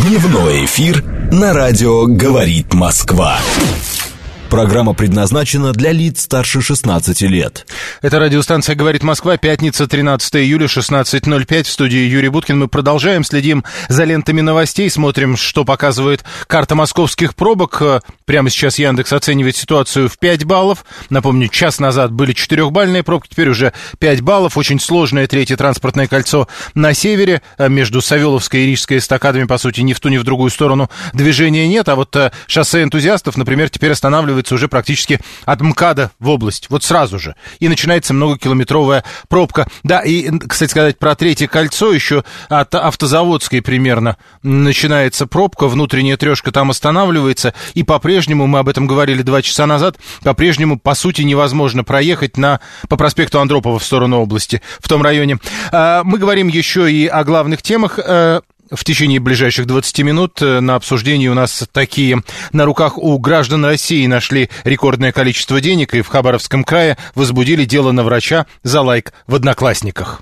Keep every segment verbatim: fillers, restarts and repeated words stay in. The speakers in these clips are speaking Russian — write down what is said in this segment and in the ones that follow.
Дневной эфир на радио «Говорит Москва». Программа предназначена для лиц старше шестнадцати лет. Это радиостанция «Говорит Москва», пятница, тринадцатое июля, шестнадцать ноль пять. В студии Юрий Буткин. Мы продолжаем, следим за лентами новостей, смотрим, что показывает карта московских пробок. Прямо сейчас Яндекс оценивает ситуацию в пять баллов. Напомню, час назад были четырехбальные пробки, теперь уже пять баллов. Очень сложное третье транспортное кольцо на севере. Между Савеловской и Рижской эстакадами, по сути, ни в ту, ни в другую сторону движения нет. А вот шоссе энтузиастов, например, теперь останавливается уже практически от МКАДа в область, вот сразу же, и начинается многокилометровая пробка. Да, и, кстати сказать, про третье кольцо еще от Автозаводской примерно начинается пробка, внутренняя трешка там останавливается, и по-прежнему, мы об этом говорили два часа назад, по-прежнему, по сути, невозможно проехать на, по проспекту Андропова в сторону области, в том районе. Мы говорим еще и о главных темах. В течение ближайших двадцати минут на обсуждении у нас такие. На руках у граждан России нашли рекордное количество денег, и в Хабаровском крае возбудили дело на врача за лайк в Одноклассниках.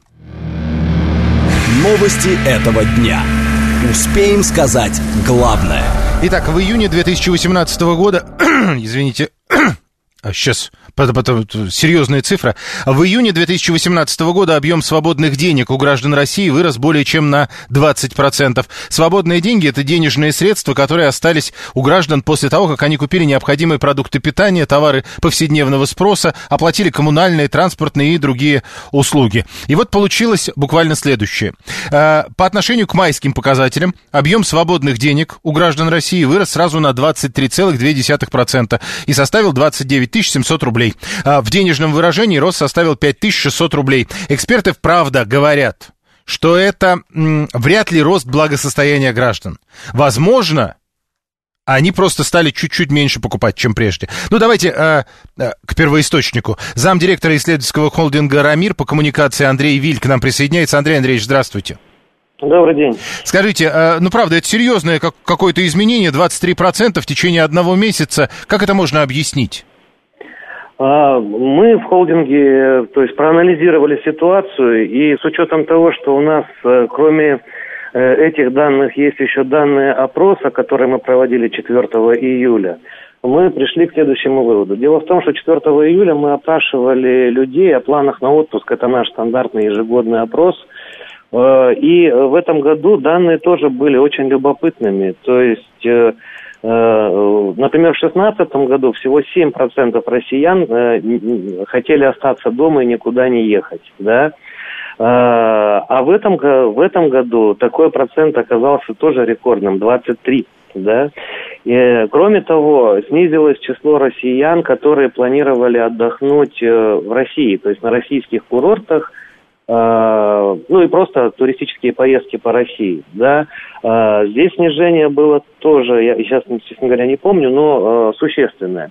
Новости этого дня. Успеем сказать главное. Итак, в июне две тысячи восемнадцатого года, извините, сейчас... Потом, серьезная цифра. В июне две тысячи восемнадцатого года объем свободных денег у граждан России вырос более чем на двадцать процентов. Свободные деньги – это денежные средства, которые остались у граждан после того, как они купили необходимые продукты питания, товары повседневного спроса, оплатили коммунальные, транспортные и другие услуги. И вот получилось буквально следующее. По отношению к майским показателям объем свободных денег у граждан России вырос сразу на двадцать три целых две десятых процента и составил двадцать девять тысяч семьсот рублей. В денежном выражении рост составил пять тысяч шестьсот рублей. Эксперты, правда, говорят, что это м, вряд ли рост благосостояния граждан. Возможно, они просто стали чуть-чуть меньше покупать, чем прежде. Ну, давайте э, э, к первоисточнику. Замдиректора исследовательского холдинга «Рамир» по коммуникации Андрей Виль к нам присоединяется. Андрей Андреевич, здравствуйте. Добрый день. Скажите, э, ну, правда, это серьезное как, какое-то изменение, двадцать три процента в течение одного месяца. Как это можно объяснить? Мы в холдинге, то есть, проанализировали ситуацию, и с учетом того, что у нас, кроме этих данных, есть еще данные опроса, которые мы проводили четвёртого июля, мы пришли к следующему выводу. Дело в том, что четвёртого июля мы опрашивали людей о планах на отпуск, это наш стандартный ежегодный опрос, и в этом году данные тоже были очень любопытными, то есть... Например, в шестнадцатом году всего семь процентов россиян э, хотели остаться дома и никуда не ехать, да. А в этом, в этом году такой процент оказался тоже рекордным, двадцать три, да. И, кроме того, снизилось число россиян, которые планировали отдохнуть в России, то есть на российских курортах, ну и просто туристические поездки по России, да. Здесь снижение было тоже, я сейчас, честно говоря, не помню, но существенное.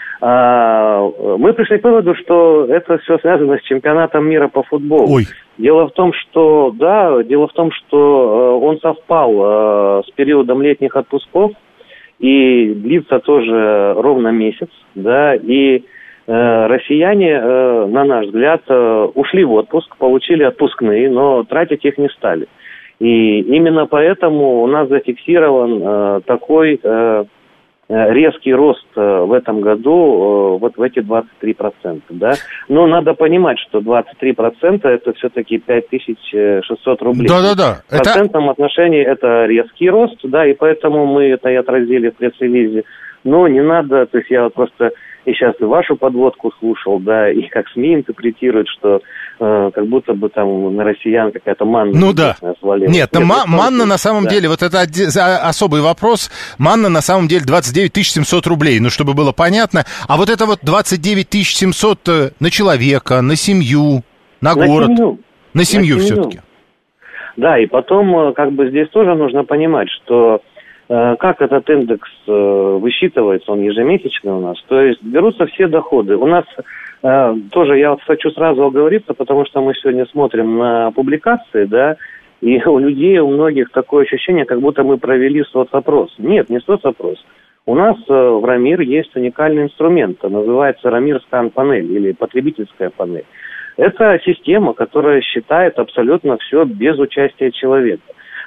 Мы пришли к выводу, что это все связано с чемпионатом мира по футболу. Ой. Дело в том, что, да, дело в том, что он совпал с периодом летних отпусков и длится тоже ровно месяц, да, и россияне, на наш взгляд, ушли в отпуск, получили отпускные, но тратить их не стали. И именно поэтому у нас зафиксирован такой резкий рост в этом году, вот в эти двадцать три процента, да. Но надо понимать, что двадцать три процента это все-таки пять тысяч шестьсот рублей. Да-да-да. В процентном это... отношении это резкий рост, да, и поэтому мы это и отразили в пресс-релизе. Но не надо, то есть я вот просто и сейчас и вашу подводку слушал, да, и как СМИ интерпретируют, что э, как будто бы там на россиян какая-то манна. Ну да. Свалилась. Нет, Нет ма- манна на самом да. деле, вот это особый вопрос, манна на самом деле двадцать девять тысяч семьсот рублей, ну чтобы было понятно, а вот это вот двадцать девять тысяч семьсот на человека, на семью, на, на город, семью. на семью на все-таки. Да, и потом как бы здесь тоже нужно понимать, что как этот индекс высчитывается, он ежемесячный у нас, то есть берутся все доходы. У нас тоже, я вот хочу сразу оговориться, потому что мы сегодня смотрим на публикации, да, и у людей, у многих такое ощущение, как будто мы провели соцопрос. Нет, не соцопрос. У нас в Рамир есть уникальный инструмент, называется Рамир Скан-панель или потребительская панель. Это система, которая считает абсолютно все без участия человека.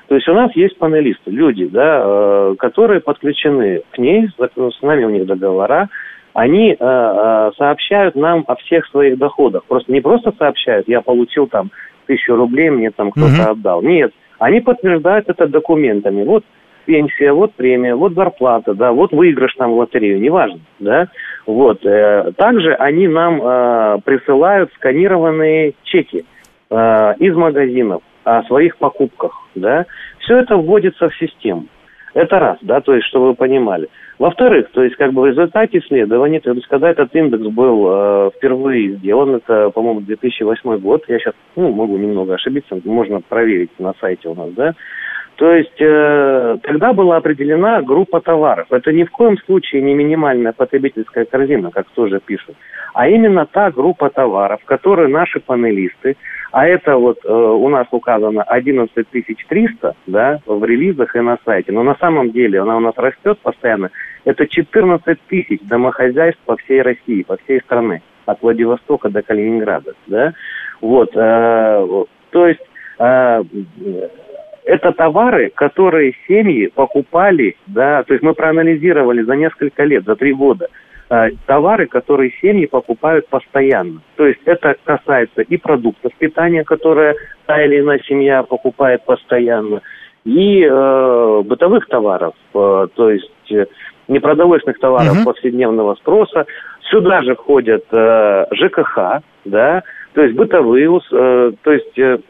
То есть у нас есть панелисты, люди, да, которые подключены к ней, с нами у них договора, они сообщают нам о всех своих доходах. Просто не просто сообщают, я получил там тысячу рублей, мне там кто-то uh-huh. отдал. Нет, они подтверждают это документами. Вот пенсия, вот премия, вот зарплата, да, вот выигрыш там в лотерею, неважно, да. Вот. Также они нам присылают сканированные чеки из магазинов о своих покупках, да, все это вводится в систему. Это раз, да, то есть, чтобы вы понимали. Во-вторых, то есть, как бы в результате исследований, то есть, когда этот индекс был э, впервые сделан, это, по-моему, две тысячи восьмой год, я сейчас, ну, могу немного ошибиться, можно проверить на сайте у нас, да, то есть, э, тогда была определена группа товаров. Это ни в коем случае не минимальная потребительская корзина, как тоже пишут, а именно та группа товаров, которые наши панелисты, а это вот э, у нас указано одиннадцать тысяч триста, да, в релизах и на сайте. Но на самом деле она у нас растет постоянно. Это четырнадцать тысяч домохозяйств по всей России, по всей стране, от Владивостока до Калининграда, да. Вот, э, то есть э, это товары, которые семьи покупали, да, то есть мы проанализировали за несколько лет, за три года. Товары, которые семьи покупают постоянно. То есть это касается и продуктов питания, которые та или иная семья покупает постоянно, и э, бытовых товаров, э, то есть э, непродовольственных товаров uh-huh. повседневного спроса. Сюда же входят э, ЖКХ, да, то есть бытовые, э, то есть... Э,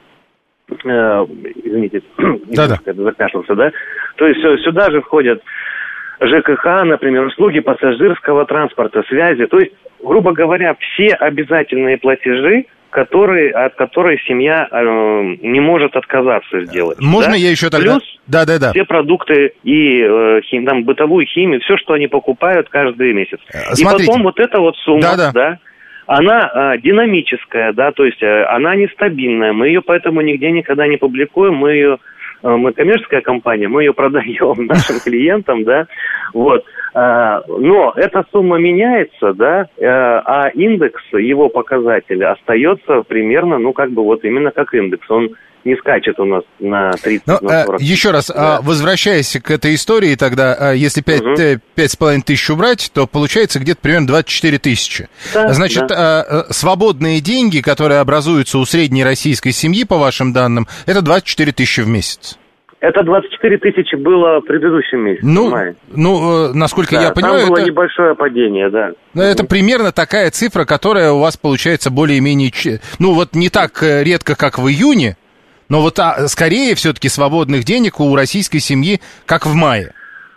э, извините, закашлялся, да, то есть сюда же входят ЖКХ, например, услуги пассажирского транспорта, связи. То есть, грубо говоря, все обязательные платежи, которые, от которых семья э, не может отказаться сделать. Можно да? я еще тогда... Плюс да, да, да. все продукты и э, хим, там, бытовую химию, все, что они покупают каждый месяц. Смотрите. И потом вот эта вот сумма, да, да. да она э, динамическая, да, то есть э, она нестабильная. Мы ее поэтому нигде никогда не публикуем, мы ее... Мы коммерческая компания, мы ее продаем нашим клиентам, да, вот. Но эта сумма меняется, да, а индекс, его показатель остается примерно, ну, как бы вот именно как индекс. Он не скачет у нас на тридцать, Но, на сорок. Еще раз, да. возвращаясь к этой истории, тогда, если пять с половиной тысяч убрать, то получается где-то примерно двадцать четыре тысячи. Да, Значит, да. свободные деньги, которые образуются у средней российской семьи, по вашим данным, это двадцать четыре тысячи в месяц. Это двадцать четыре тысячи было в предыдущем месяце. Ну, ну насколько да, я понимаю, там было это... небольшое падение, да. Это угу. примерно такая цифра, которая у вас получается более-менее... Ну, вот не так редко, как в июне, но вот а, скорее все-таки свободных денег у российской семьи, как в мае.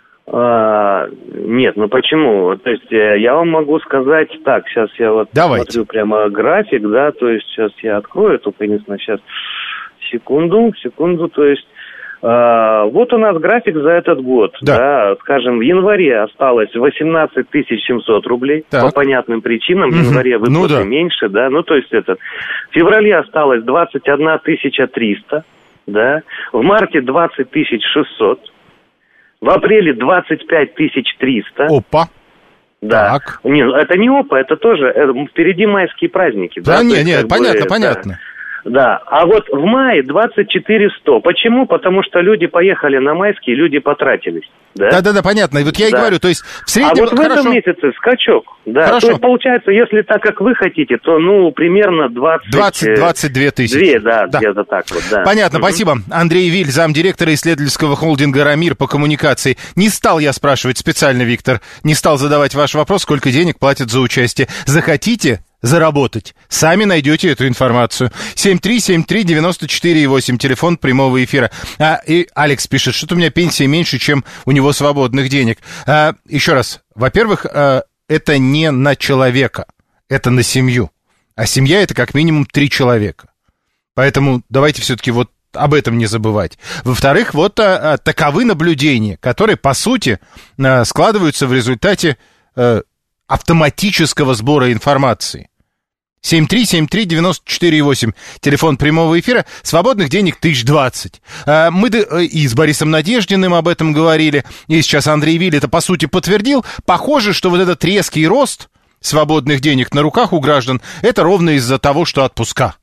А, нет, ну почему? То есть я вам могу сказать так, сейчас я вот Давайте. смотрю прямо график, да, то есть сейчас я открою, только единственное, сейчас секунду, секунду, то есть а, вот у нас график за этот год, да. да, скажем, в январе осталось восемнадцать тысяч семьсот рублей, так. по понятным причинам, в январе выплаты ну, да. меньше, да, ну то есть это, в феврале осталось двадцать одна тысяча триста, да, в марте двадцать тысяч шестьсот, в апреле двадцать пять тысяч триста. Опа. Да. Так. Не, это не опа, это тоже, это, впереди майские праздники. Да, да нет, нет, понятно, бы, понятно. Да. Да, а вот в мае двадцать четыре сто. Почему? Потому что люди поехали на майские, люди потратились. Да, да, да, да понятно. И вот я да. и говорю, то есть в среднем... А вот в Хорошо. этом месяце скачок. Да, Хорошо. То есть получается, если так, как вы хотите, то, ну, примерно двадцать... двадцать-двадцать две тысячи. Две, да, да, где-то так вот, да. Понятно, угу. спасибо. Андрей Виль, замдиректора исследовательского холдинга «Рамир» по коммуникации. Не стал я спрашивать специально, Виктор, не стал задавать ваш вопрос, сколько денег платят за участие. Захотите заработать? Сами найдете эту информацию. семь три семь три девяносто четыре восемь, телефон прямого эфира. А, и Алекс пишет, что-то у меня пенсия меньше, чем у него свободных денег. А, еще раз, во-первых, а, это не на человека, это на семью. А семья — это как минимум три человека. Поэтому давайте все-таки вот об этом не забывать. Во-вторых, вот а, а, таковы наблюдения, которые, по сути, а, складываются в результате а, автоматического сбора информации. семь три семь три девяносто четыре восемь, телефон прямого эфира, свободных денег тысяч двадцать. Мы и с Борисом Надеждиным об этом говорили, и сейчас Андрей Виль это по сути подтвердил. Похоже, что вот этот резкий рост свободных денег на руках у граждан, это ровно из-за того, что отпуска.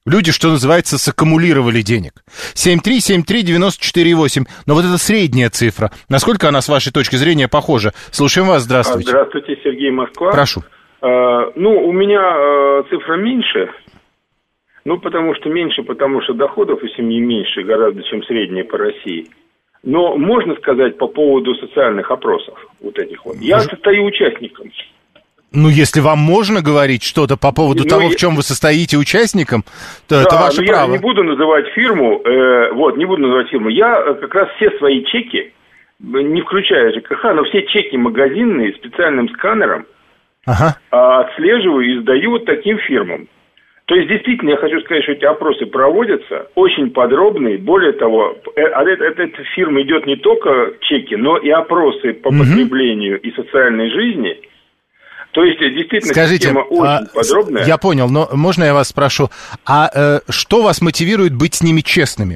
Люди, что называется, саккумулировали денег. семь три семь три девять четыре восемь. Но вот это средняя цифра. Насколько она, с вашей точки зрения, похожа? Слушаем вас, здравствуйте. Здравствуйте, Сергей, Москва. Прошу. А, ну, у меня а, цифра меньше. Ну, потому что меньше, потому что доходов у семьи меньше гораздо, чем средняя по России. Но можно сказать по поводу социальных опросов вот этих вот. Я состою участником. Ну, если вам можно говорить что-то по поводу ну, того, я... в чем вы состоите участником, то да, это ваше но право. Я не буду называть фирму, э, вот, не буду называть фирму. Я как раз все свои чеки, не включая ЖКХ, но все чеки магазинные специальным сканером ага. отслеживаю и сдаю вот таким фирмам. То есть, действительно, я хочу сказать, что эти опросы проводятся, очень подробные. Более того, от этой фирмы идет не только чеки, но и опросы по угу. потреблению и социальной жизни. То есть, действительно, скажите, система очень а, подробная. Я понял, но можно я вас спрошу, а э, что вас мотивирует быть с ними честными?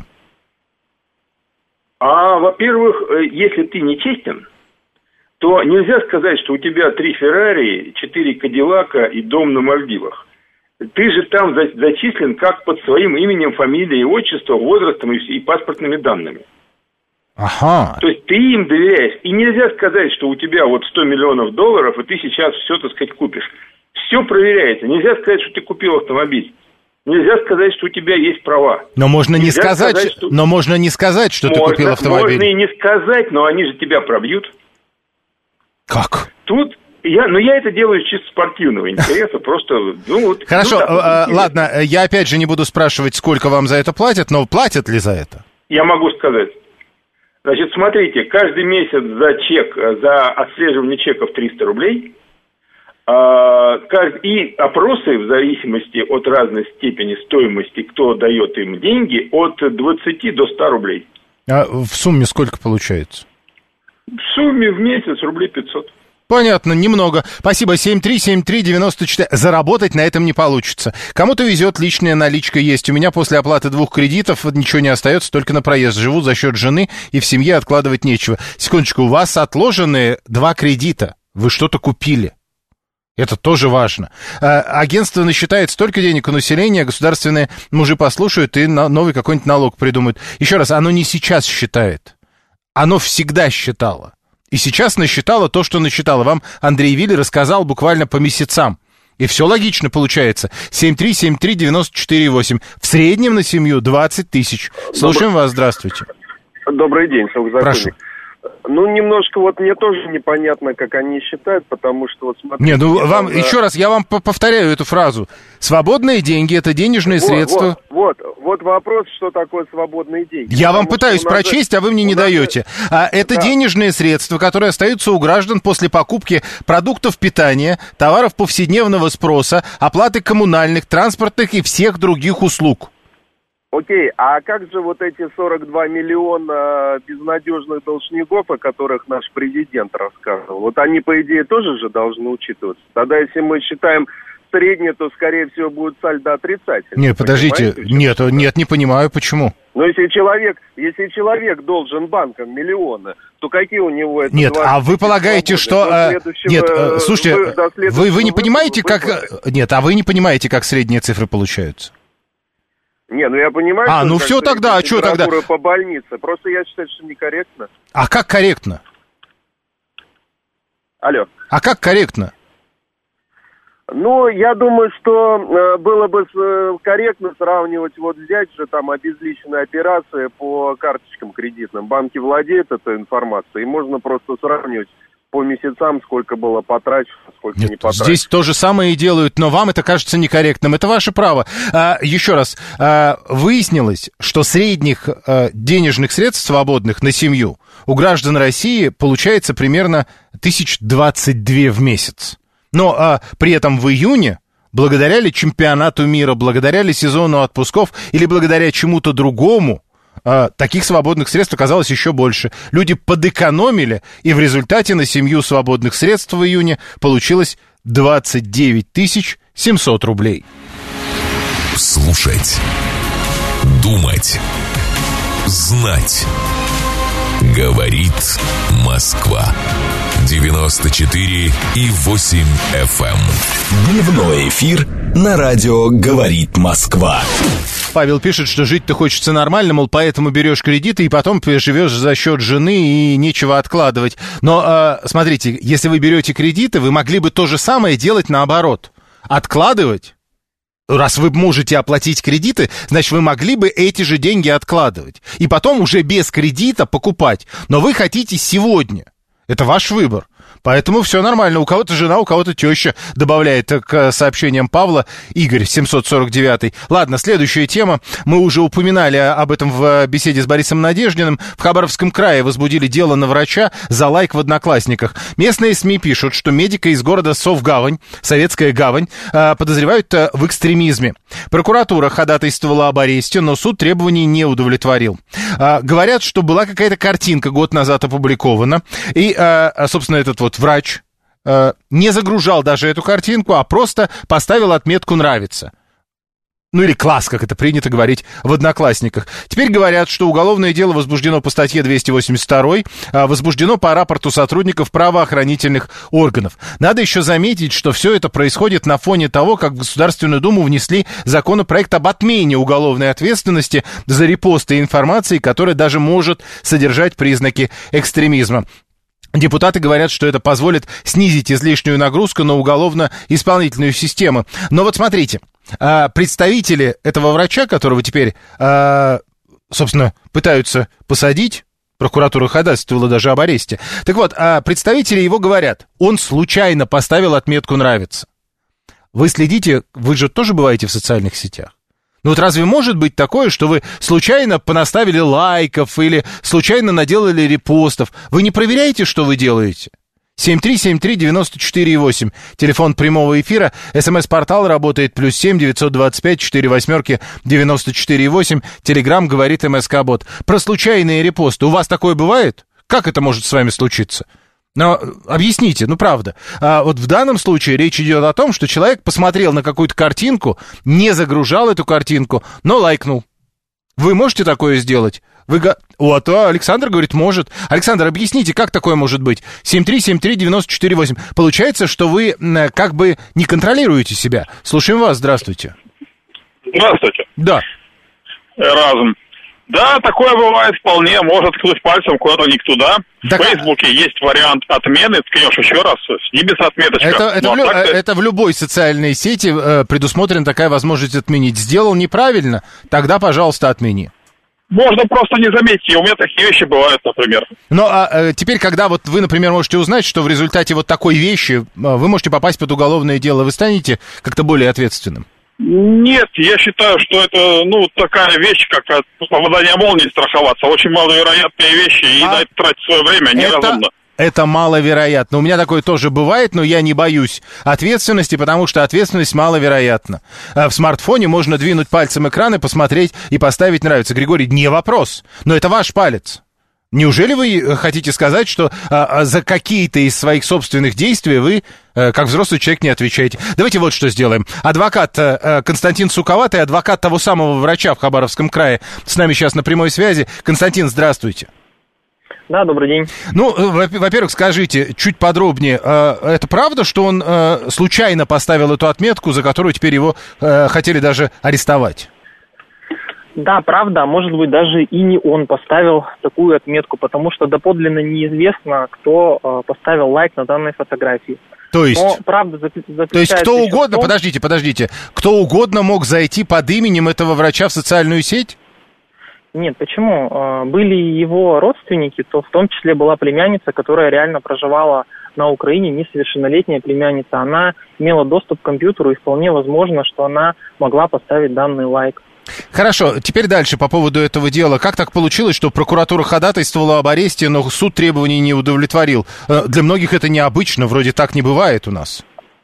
А, во-первых, если ты не честен, то нельзя сказать, что у тебя три Феррари, четыре Кадиллака и дом на Мальдивах. Ты же там зачислен как под своим именем, фамилией, отчеством, возрастом и, и паспортными данными. Ага. То есть ты им доверяешь. И нельзя сказать, что у тебя вот сто миллионов долларов, и ты сейчас все, так сказать, купишь. Все проверяется. Нельзя сказать, что ты купил автомобиль. Нельзя сказать, что у тебя есть права. Но можно не сказать, сказать что... но можно не сказать, что можно, ты купил автомобиль. Можно и не сказать, но они же тебя пробьют. Как? Тут я, ну я это делаю из чисто спортивного интереса, просто, ну вот. Хорошо, ну, так, ладно, я опять же не буду спрашивать, сколько вам за это платят, но платят ли за это? Я могу сказать. Значит, смотрите, каждый месяц за чек, за отслеживание чеков триста рублей, и опросы в зависимости от разной степени стоимости, кто дает им деньги, от двадцати до ста рублей. А в сумме сколько получается? В сумме в месяц рублей пятьсот. Понятно, немного. Спасибо. семь три семь три девяносто четыре. Заработать на этом не получится. Кому-то везет, личная наличка есть. У меня после оплаты двух кредитов ничего не остается, только на проезд. Живу за счет жены, и в семье откладывать нечего. Секундочку, у вас отложены два кредита. Вы что-то купили. Это тоже важно. Агентство насчитает столько денег у населения, государственные мужи послушают и новый какой-нибудь налог придумают. Еще раз, оно не сейчас считает. Оно всегда считало. И сейчас насчитало то, что насчитало. Вам Андрей Вилли рассказал буквально по месяцам. И все логично получается. семь три семь три девять четыре восемь. В среднем на семью двадцать тысяч. Слушаем Добр... вас, здравствуйте. Добрый день, Сокзаконник. Прошу. Ну, немножко вот мне тоже непонятно, как они считают, потому что вот смотрите... Не, ну вам, за... еще раз, я вам повторяю эту фразу. Свободные деньги — это денежные вот, средства... Вот, вот, вот вопрос, что такое свободные деньги. Я вам пытаюсь прочесть, а вы мне не даете. А это да. денежные средства, которые остаются у граждан после покупки продуктов питания, товаров повседневного спроса, оплаты коммунальных, транспортных и всех других услуг. Окей, а как же вот эти сорок два миллиона безнадежных должников, о которых наш президент рассказывал? Вот они, по идее, тоже же должны учитываться. Тогда, если мы считаем среднее, то, скорее всего, будет сальдо отрицательное. Нет, подождите, нет, нет, не понимаю, почему. Но если человек, если человек должен банкам миллионы, то какие у него это... Нет, а вы полагаете, что... Нет, слушайте, вы, вы, вы не понимаете, как... Нет, а вы не понимаете, как средние цифры получаются? Не, ну я понимаю, а, что ну все тогда, а что тогда? По больнице. Просто я считаю, что некорректно. А как корректно? Алло. А как корректно? Ну, я думаю, что э, было бы э, корректно сравнивать, вот взять же там обезличенные операции по карточкам кредитным. Банки владеют этой информацией, и можно просто сравнивать по месяцам, сколько было потрачено, сколько Нет, не потрачено. Здесь то же самое и делают, но вам это кажется некорректным. Это ваше право. А, еще раз, а, выяснилось, что средних а, денежных средств свободных на семью у граждан России получается примерно тысяча двадцать два в месяц. Но а, при этом в июне, благодаря ли чемпионату мира, благодаря ли сезону отпусков или благодаря чему-то другому, таких свободных средств оказалось еще больше. Люди подэкономили, и в результате на семью свободных средств в июне получилось двадцать девять тысяч семьсот рублей. Слушать, думать, знать. Говорит Москва. девяносто четыре и восемь эф эм. Дневной эфир на радио «Говорит Москва». Павел пишет, что жить-то хочется нормально, мол, поэтому берешь кредиты и потом живешь за счет жены и нечего откладывать. Но э, смотрите, если вы берете кредиты, вы могли бы то же самое делать наоборот. Откладывать. Раз вы можете оплатить кредиты, значит, вы могли бы эти же деньги откладывать. И потом уже без кредита покупать. Но вы хотите сегодня. Это ваш выбор. Поэтому все нормально. У кого-то жена, у кого-то теща, добавляет к сообщениям Павла Игорь семьсот сорок девять. Ладно, следующая тема. Мы уже упоминали об этом в беседе с Борисом Надеждиным. В Хабаровском крае возбудили дело на врача за лайк в Одноклассниках. Местные СМИ пишут, что медика из города Совгавань, Советская Гавань, подозревают в экстремизме. Прокуратура ходатайствовала об аресте, но суд требований не удовлетворил. Говорят, что была какая-то картинка год назад опубликована, и, собственно, этот вот врач э, не загружал даже эту картинку, а просто поставил отметку «нравится». Ну или класс, как это принято говорить в Одноклассниках. Теперь говорят, что уголовное дело возбуждено по статье двести восемьдесят два, а возбуждено по рапорту сотрудников правоохранительных органов. Надо еще заметить, что все это происходит на фоне того, как в Государственную Думу внесли законопроект об отмене уголовной ответственности за репосты информации, которая даже может содержать признаки экстремизма. Депутаты говорят, что это позволит снизить излишнюю нагрузку на уголовно-исполнительную систему. Но вот смотрите, представители этого врача, которого теперь, собственно, пытаются посадить, прокуратура ходатайствовала даже об аресте. Так вот, представители его говорят, он случайно поставил отметку «нравится». Вы следите, вы же тоже бываете в социальных сетях. Ну вот разве может быть такое, что вы случайно понаставили лайков или случайно наделали репостов? Вы не проверяете, что вы делаете? семь три семь три девять четыре восемь. Телефон прямого эфира. СМС-портал работает плюс семь девятьсот двадцать пять четыре восьмерки девяносто четыре восемь. Телеграм говорит МСК-бот. Про случайные репосты. У вас такое бывает? Как это может с вами случиться? Но объясните, ну правда. А вот в данном случае речь идет о том, что человек посмотрел на какую-то картинку, не загружал эту картинку, но лайкнул. Вы можете такое сделать? Вы го... Вот, а Александр говорит, может. Александр, объясните, как такое может быть? семь три семь три девять четыре восемь. Получается, что вы как бы не контролируете себя. Слушаем вас, здравствуйте. Здравствуйте. Да. Разум. Да, такое бывает вполне, может ткнуть пальцем куда-то не туда. Так... В Фейсбуке есть вариант отмены, ткнешь еще раз, сними с отметочкой. Это, это, в, так... это в любой социальной сети э, предусмотрена такая возможность отменить. Сделал неправильно, тогда, пожалуйста, отмени. Можно просто не заметить, и у меня такие вещи бывают, например. Ну, а э, теперь, когда вот вы, например, можете узнать, что в результате вот такой вещи э, вы можете попасть под уголовное дело, вы станете как-то более ответственным? Нет, я считаю, что это, ну, такая вещь, как от попадания молнии страховаться. Очень маловероятные вещи, и а на это тратить свое время неразумно. Это, это маловероятно. У меня такое тоже бывает, но я не боюсь ответственности, потому что ответственность маловероятна. В смартфоне можно двинуть пальцем экран и посмотреть, и поставить «нравится». Григорий, не вопрос, но это ваш палец. Неужели вы хотите сказать, что а, за какие-то из своих собственных действий вы, а, как взрослый человек, не отвечаете? Давайте вот что сделаем. Адвокат а, Константин Суковатый, адвокат того самого врача в Хабаровском крае, с нами сейчас на прямой связи. Константин, здравствуйте. Да, добрый день. Ну, во-первых, скажите чуть подробнее, а, это правда, что он а, случайно поставил эту отметку, за которую теперь его а, хотели даже арестовать? Да, правда, может быть, даже и не он поставил такую отметку, потому что доподлинно неизвестно, кто э, поставил лайк на данной фотографии. То есть, Но, правда, заключается то есть кто угодно, том... подождите, подождите, кто угодно мог зайти под именем этого врача в социальную сеть? Нет, почему? Были его родственники, то в том числе была племянница, которая реально проживала на Украине, несовершеннолетняя племянница. Она имела доступ к компьютеру, и вполне возможно, что она могла поставить данный лайк. Хорошо, теперь дальше по поводу этого дела. Как так получилось, что прокуратура ходатайствовала об аресте, но суд требований не удовлетворил? Для многих это необычно, вроде так не бывает у нас.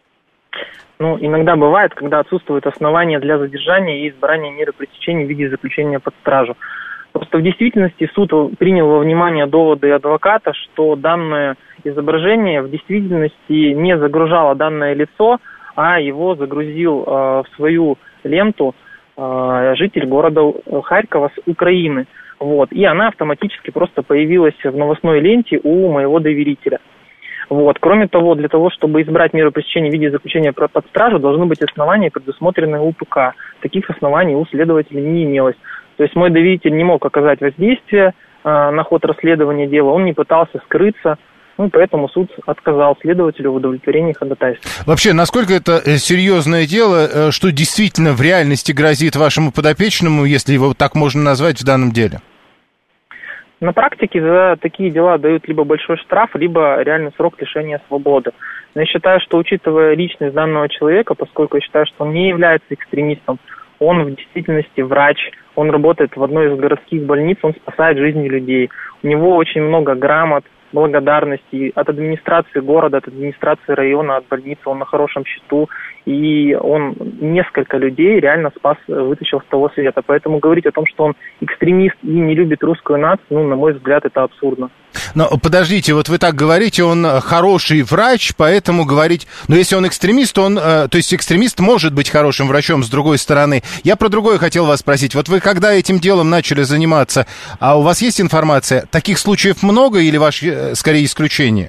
Ну, иногда бывает, когда отсутствуют основания для задержания и избрания меры пресечения в виде заключения под стражу. Просто в действительности суд принял во внимание доводы адвоката, что данное изображение в действительности не загружало данное лицо, а его загрузил э, в свою ленту житель города Харькова с Украины. Вот, и она автоматически просто появилась в новостной ленте у моего доверителя. Вот. Кроме того, для того, чтобы избрать меру пресечения в виде заключения под стражу, должны быть основания, предусмотренные УПК. Таких оснований у следователя не имелось. То есть мой доверитель не мог оказать воздействие э, на ход расследования дела, он не пытался скрыться. Ну, поэтому суд отказал следователю в удовлетворении ходатайства. Вообще, насколько это серьезное дело, что действительно в реальности грозит вашему подопечному, если его так можно назвать в данном деле? На практике за такие дела дают либо большой штраф, либо реальный срок лишения свободы. Но я считаю, что учитывая личность данного человека, поскольку я считаю, что он не является экстремистом, он в действительности врач, он работает в одной из городских больниц, он спасает жизни людей. У него очень много грамот, благодарности от администрации города, от администрации района, от больницы, он на хорошем счету, и он несколько людей реально спас, вытащил с того света. Поэтому говорить о том, что он экстремист и не любит русскую нацию, ну, на мой взгляд, это абсурдно. Но подождите, вот вы так говорите, он хороший врач, поэтому говорить... Но если он экстремист, он... То есть экстремист может быть хорошим врачом, с другой стороны. Я про другое хотел вас спросить. Вот вы когда этим делом начали заниматься, а у вас есть информация, таких случаев много или ваш, скорее, исключение?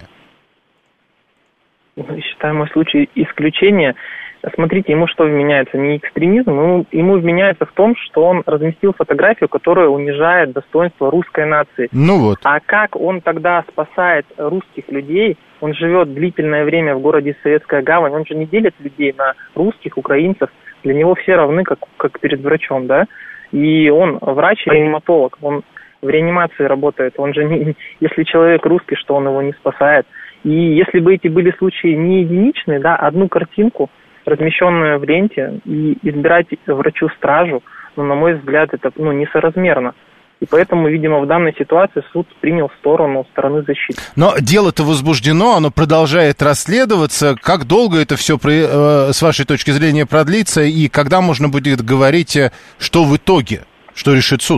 Считаю мой случай исключение. Смотрите, ему что вменяется? Не экстремизм, ему, ему вменяется в том, что он разместил фотографию, которая унижает достоинство русской нации. Ну вот. А как он тогда спасает русских людей? Он живет длительное время в городе Советская Гавань, он же не делит людей на русских, украинцев. Для него все равны, как, как перед врачом, да? И он врач-реаниматолог, он в реанимации работает. Он же не, если человек русский, что он его не спасает. И если бы эти были случаи не единичные, да, одну картинку, размещенную в ленте, и избирать врачу стражу, ну, на мой взгляд, это, ну, несоразмерно. И поэтому, видимо, в данной ситуации суд принял сторону стороны защиты. Но дело-то возбуждено, оно продолжает расследоваться. Как долго это все, э, с вашей точки зрения, продлится, и когда можно будет говорить, что в итоге, что решит суд?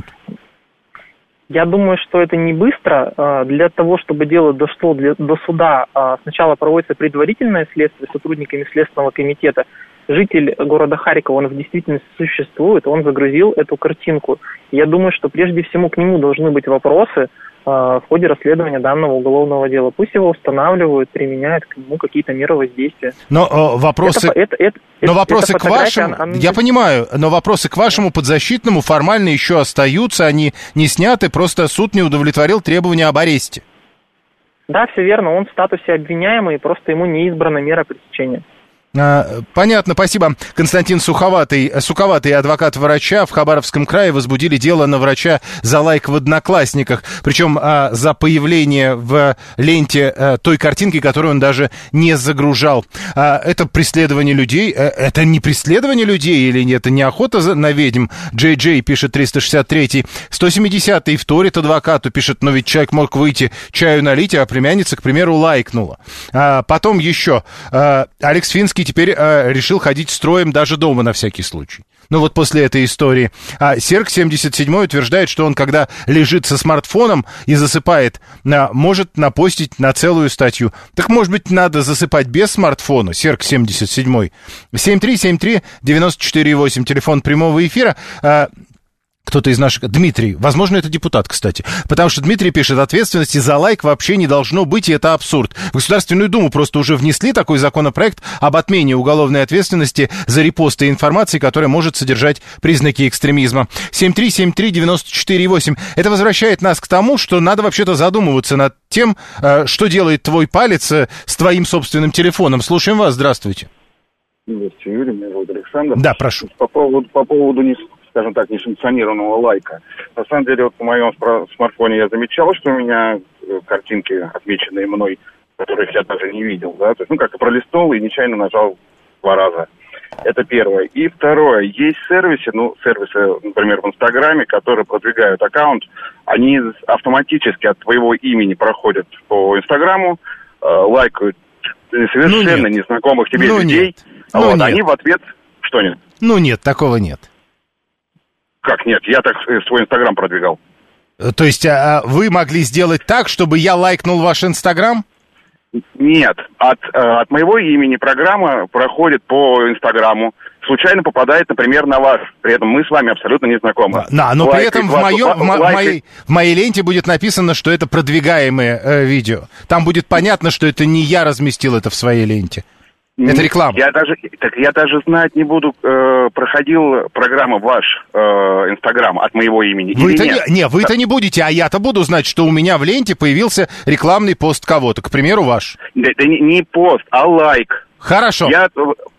Я думаю, что это не быстро. Для того, чтобы дело дошло до суда, сначала проводится предварительное следствие сотрудниками Следственного комитета. Житель города Харькова, он в действительности существует, он загрузил эту картинку. Я думаю, что прежде всего к нему должны быть вопросы в ходе расследования данного уголовного дела. Пусть его устанавливают, применяют к нему какие-то меры воздействия. Но э, вопросы, это, это, это, но вопросы это к вашему, она... я понимаю, но вопросы к вашему подзащитному формально еще остаются, они не сняты, просто суд не удовлетворил требования об аресте. Да, все верно, он в статусе обвиняемый, просто ему не избрана мера пресечения. Понятно, спасибо. Константин Суховатый, Суковатый, адвокат врача в Хабаровском крае, возбудили дело на врача за лайк в Одноклассниках. Причем а, за появление в ленте а, той картинки, которую он даже не загружал. А, это преследование людей. А, это не преследование людей или нет? Это не охота за, на ведьм? Джей Джей пишет триста шестьдесят третий. сто семидесятый вторит адвокату, пишет, но ведь человек мог выйти чаю налить, а племянница, к примеру, лайкнула. А, потом еще. А, Алекс Финский теперь э, решил ходить строем даже дома на всякий случай. Ну вот после этой истории. А Серк семьдесят седьмой утверждает, что он, когда лежит со смартфоном и засыпает, а, может напостить на целую статью. Так, может быть, надо засыпать без смартфона? Серк семьдесят седьмой. семь три семь три девять четыре восемь, телефон прямого эфира. А, кто-то из наших... Дмитрий. Возможно, это депутат, кстати. Потому что Дмитрий пишет, ответственности за лайк вообще не должно быть, и это абсурд. В Государственную Думу просто уже внесли такой законопроект об отмене уголовной ответственности за репосты информации, которая может содержать признаки экстремизма. семь три семь три девять четыре восемь. Это возвращает нас к тому, что надо вообще-то задумываться над тем, что делает твой палец с твоим собственным телефоном. Слушаем вас. Здравствуйте. Здравствуйте, Юрий. Меня зовут Александр. Да, прошу. По поводу, по поводу не... скажем так, несанкционированного лайка. На самом деле, вот по моему смартфоне я замечал, что у меня картинки, отмеченные мной, которых я даже не видел, да, то есть, ну, как-то пролистнул и нечаянно нажал два раза. Это первое. И второе, есть сервисы, ну, сервисы, например, в Инстаграме, которые продвигают аккаунт, они автоматически от твоего имени проходят по Инстаграму, э, лайкают совершенно ну, незнакомых тебе ну, людей, а ну, вот они в ответ... Что нет? Ну, нет, такого нет. Как нет? Я так свой Инстаграм продвигал. То есть а, вы могли сделать так, чтобы я лайкнул ваш Инстаграм? Нет. От, от моего имени программа проходит по Инстаграму, случайно попадает, например, на ваш. При этом мы с вами абсолютно не знакомы. Да, но при этом в, моем, в, мо- в, моей, в моей ленте будет написано, что это продвигаемое э, видео. Там будет понятно, что это не я разместил это в своей ленте. Это реклама. Я даже, так я даже знать не буду, э, проходил программа ваш э, Инстаграм от моего имени. Вы-то не, не, вы-то да. не будете, а я-то буду знать, что у меня в ленте появился рекламный пост кого-то, к примеру, ваш. Да, это не, не пост, а лайк. Хорошо. Я,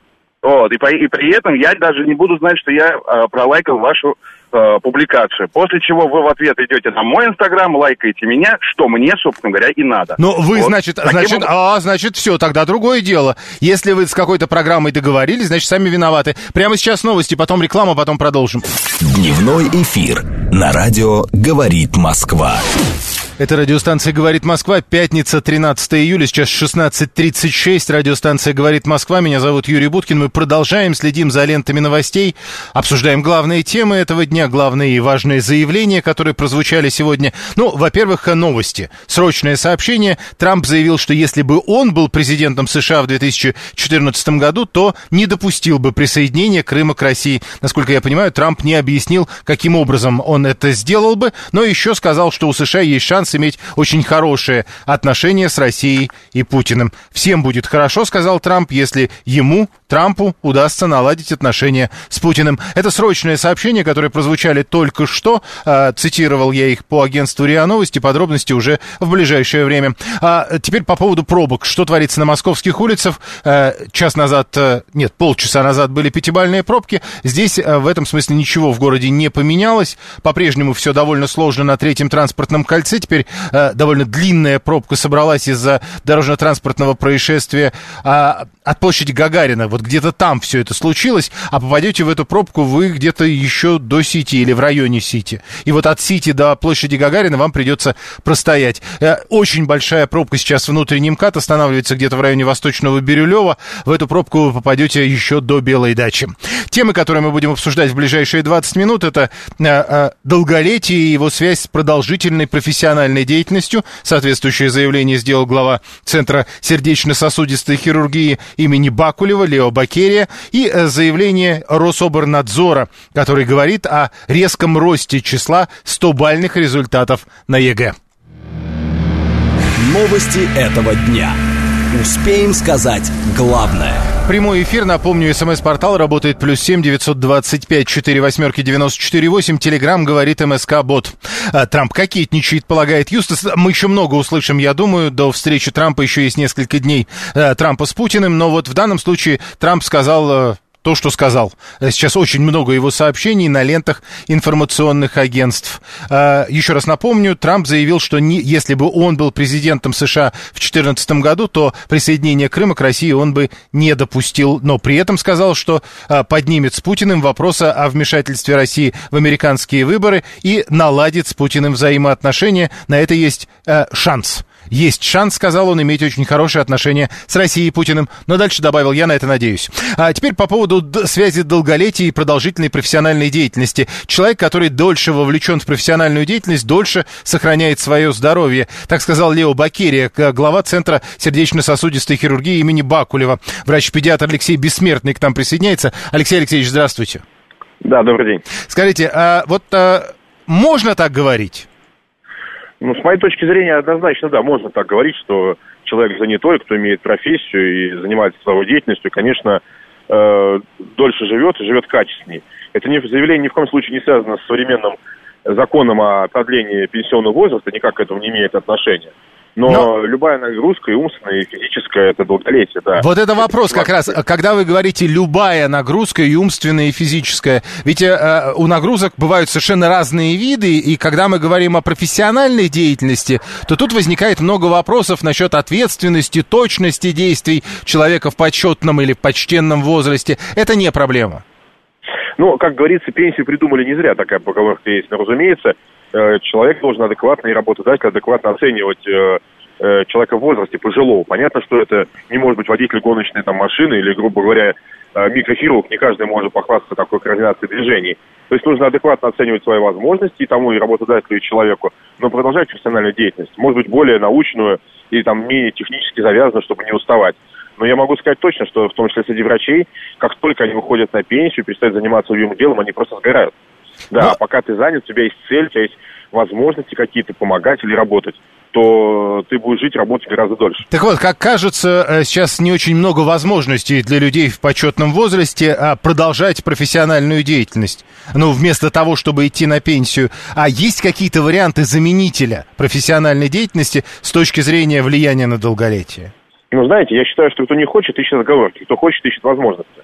вот, и, по, и при этом я даже не буду знать, что я э, пролайкал вашу э, публикацию. После чего вы в ответ идете на мой Инстаграм, лайкаете меня, что мне, собственно говоря, и надо. Ну, вы, вот. значит, Таким значит, образом... а, значит, все, тогда другое дело. Если вы с какой-то программой договорились, значит, сами виноваты. Прямо сейчас новости, потом реклама, потом продолжим. Дневной эфир на радио «Говорит Москва». Это радиостанция «Говорит Москва», пятница, тринадцатое июля, сейчас шестнадцать тридцать шесть, радиостанция «Говорит Москва», меня зовут Юрий Буткин, мы продолжаем, следим за лентами новостей, обсуждаем главные темы этого дня, главные и важные заявления, которые прозвучали сегодня. Ну, во-первых, новости. Срочное сообщение. Трамп заявил, что если бы он был президентом США в две тысячи четырнадцатом году, то не допустил бы присоединения Крыма к России. Насколько я понимаю, Трамп не объяснил, каким образом он это сделал бы, но еще сказал, что у США есть шанс иметь очень хорошие отношения с Россией и Путиным. Всем будет хорошо, сказал Трамп, если ему, Трампу, удастся наладить отношения с Путиным. Это срочное сообщение, которое прозвучали только что. А, цитировал я их по агентству РИА Новости. Подробности уже в ближайшее время. А теперь по поводу пробок. Что творится на московских улицах? А, час назад, нет, полчаса назад были пятибалльные пробки. Здесь а, в этом смысле ничего в городе не поменялось. По-прежнему все довольно сложно на третьем транспортном кольце. Теперь э, довольно длинная пробка собралась из-за дорожно-транспортного происшествия э, от площади Гагарина. Вот где-то там все это случилось, а попадете в эту пробку вы где-то еще до Сити или в районе Сити. И вот от Сити до площади Гагарина вам придется простоять. Э, очень большая пробка сейчас внутренний МКАД, останавливается где-то в районе Восточного Бирюлева. В эту пробку вы попадете еще до Белой дачи. Темы, которые мы будем обсуждать в ближайшие двадцать минут, это э, э, долголетие и его связь с продолжительной профессиональной деятельностью. Соответствующее заявление сделал глава Центра сердечно-сосудистой хирургии имени Бакулева Лео Бакерия и заявление Рособорнадзора, который говорит о резком росте числа стобалльных результатов на ЕГЭ. Новости этого дня. Успеем сказать главное. Прямой эфир, напомню, СМС-портал работает плюс семь девятьсот двадцать пять четыре восьмерки девяносто четыре восемь. Телеграм говорит МСК-бот. Трамп кокетничает, полагает Юстас. Мы еще много услышим, я думаю. До встречи Трампа еще есть несколько дней Трампа с Путиным. Но вот в данном случае Трамп сказал то, что сказал. Сейчас очень много его сообщений на лентах информационных агентств. Еще раз напомню, Трамп заявил, что не, если бы он был президентом США в две тысячи четырнадцатом году, то присоединение Крыма к России он бы не допустил. Но при этом сказал, что поднимет с Путиным вопросы о вмешательстве России в американские выборы и наладит с Путиным взаимоотношения. На это есть шанс. Есть шанс, сказал он, иметь очень хорошие отношения с Россией и Путиным. Но дальше добавил, я на это надеюсь. А теперь по поводу д- связи долголетия и продолжительной профессиональной деятельности. Человек, который дольше вовлечен в профессиональную деятельность, дольше сохраняет свое здоровье. Так сказал Лео Бакерия, глава Центра сердечно-сосудистой хирургии имени Бакулева. Врач-педиатр Алексей Бессмертный к нам присоединяется. Алексей Алексеевич, здравствуйте. Да, добрый день. Скажите, а вот а, можно так говорить? Ну, с моей точки зрения, однозначно, да, можно так говорить, что человек занятой, кто имеет профессию и занимается своей деятельностью, конечно, э, дольше живет и живет качественнее. Это не, заявление ни в коем случае не связано с современным законом о продлении пенсионного возраста, никак к этому не имеет отношения. Но, Но любая нагрузка, и умственная, и физическая, это долголетие, да. Вот это вопрос как раз, когда вы говорите любая нагрузка, и умственная, и физическая. Ведь э, у нагрузок бывают совершенно разные виды, и когда мы говорим о профессиональной деятельности, то тут возникает много вопросов насчет ответственности, точности действий человека в почетном или почтенном возрасте. Это не проблема. Ну, как говорится, пенсию придумали не зря, такая поговорка есть. Но, разумеется, человек должен адекватно, и работодатель адекватно оценивать э, э, человека в возрасте пожилого. Понятно, что это не может быть водитель гоночной там, машины или, грубо говоря, э, микрохирург. Не каждый может похвастаться такой координацией движений. То есть нужно адекватно оценивать свои возможности и тому, и работодателю, и человеку, но продолжать профессиональную деятельность. Может быть, более научную или там менее технически завязанную, чтобы не уставать. Но я могу сказать точно, что в том числе среди врачей, как только они уходят на пенсию, перестают заниматься любимым делом, они просто сгорают. Да, Но... а пока ты занят, у тебя есть цель, у тебя есть возможности какие-то помогать или работать, то ты будешь жить, работать гораздо дольше. Так вот, как кажется, сейчас не очень много возможностей для людей в почетном возрасте продолжать профессиональную деятельность. Ну, вместо того, чтобы идти на пенсию. А есть какие-то варианты заменителя профессиональной деятельности с точки зрения влияния на долголетие? Ну, знаете, я считаю, что кто не хочет, ищет отговорки. Кто хочет, ищет возможности.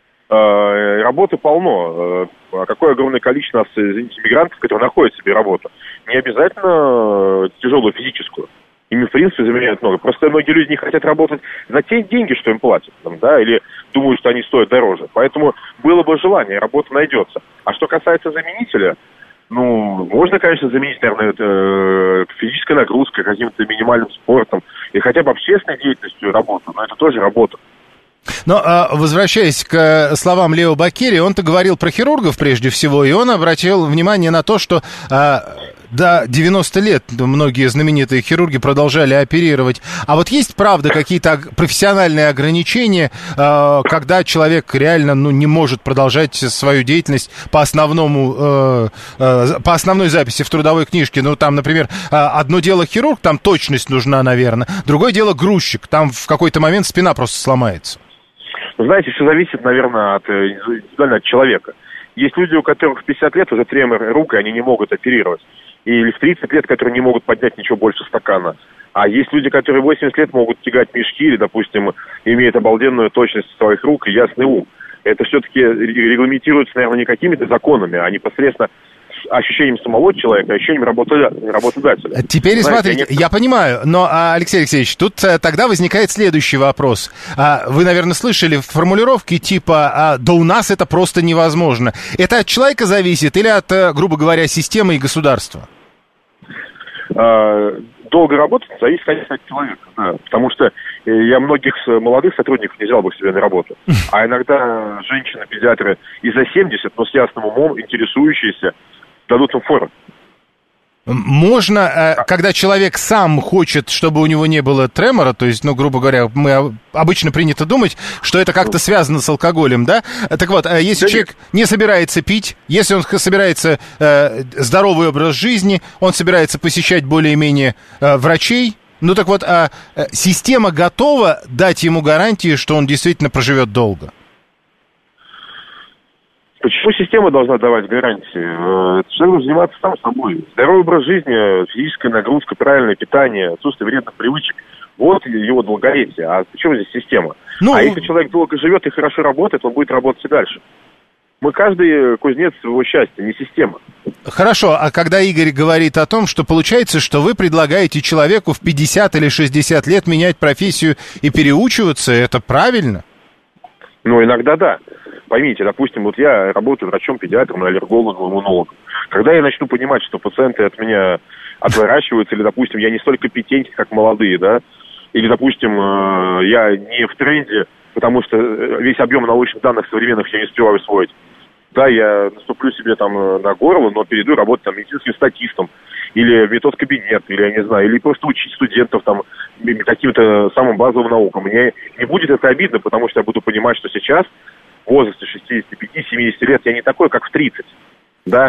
Работы полно. Какое огромное количество, извините, мигрантов, которые находят себе работу. Не обязательно тяжелую физическую. Ими, в принципе, заменяют много. Просто многие люди не хотят работать за те деньги, что им платят, там, да, или думают, что они стоят дороже. Поэтому было бы желание, работа найдется. А что касается заменителя, ну, можно, конечно, заменить, наверное, это физической нагрузкой, каким-то минимальным спортом, и хотя бы общественной деятельностью работу, но это тоже работа. Но, возвращаясь к словам Лео Баккери, он-то говорил про хирургов прежде всего, и он обратил внимание на то, что до девяноста лет многие знаменитые хирурги продолжали оперировать. А вот есть, правда, какие-то профессиональные ограничения, когда человек реально, ну, не может продолжать свою деятельность по основному, по основной записи в трудовой книжке? Ну, там, например, одно дело хирург, там точность нужна, наверное, другое дело грузчик, там в какой-то момент спина просто сломается. Знаете, все зависит, наверное, от, индивидуально от человека. Есть люди, у которых в пятьдесят лет уже тремор рук, и они не могут оперировать. Или в тридцать лет, которые не могут поднять ничего больше стакана. А есть люди, которые в восемьдесят лет могут тягать мешки, или, допустим, имеют обалденную точность своих рук и ясный ум. Это все-таки регламентируется, наверное, не какими-то законами, а непосредственно ощущением самого человека, ощущением работодателя. Теперь, знаете, смотрите, я, не... я понимаю, но, Алексей Алексеевич, тут тогда возникает следующий вопрос. Вы, наверное, слышали формулировки типа «да у нас это просто невозможно». Это от человека зависит или от, грубо говоря, системы и государства? Долго работать зависит, конечно, от человека, да, потому что я многих молодых сотрудников не взял бы к себе на работу, а иногда женщины-педиатры и за семьдесят, но с ясным умом, интересующиеся, дадут им фору. Можно, когда человек сам хочет, чтобы у него не было тремора, то есть, ну, грубо говоря, мы обычно принято думать, что это как-то связано с алкоголем, да? Так вот, если да человек нет. не собирается пить, если он собирается э, здоровый образ жизни, он собирается посещать более-менее э, врачей, ну так вот, а система готова дать ему гарантии, что он действительно проживет долго? Почему система должна давать гарантии? Человек должен заниматься сам собой. Здоровый образ жизни, физическая нагрузка, правильное питание, отсутствие вредных привычек. Вот его долголетие. А почему здесь система? Ну, а если человек долго живет и хорошо работает, он будет работать и дальше. Мы каждый кузнец своего счастья, не система. Хорошо, а когда Игорь говорит о том, что получается, что вы предлагаете человеку в пятьдесят или шестьдесят лет менять профессию и переучиваться, это правильно? Ну, иногда да. Поймите, допустим, вот я работаю врачом-педиатром, аллергологом, иммунологом. Когда я начну понимать, что пациенты от меня отворачиваются, или, допустим, я не столь компетентен, как молодые, да, или, допустим, я не в тренде, потому что весь объем научных данных современных я не успеваю усвоить. Да, я наступлю себе там на горло, но перейду работать там медицинским статистом, или в метод-кабинет, или, я не знаю, или просто учить студентов там каким-то самым базовым наукам. Мне не будет это обидно, потому что я буду понимать, что сейчас в возрасте шестидесяти пяти - семидесяти лет я не такой, как в тридцать, да,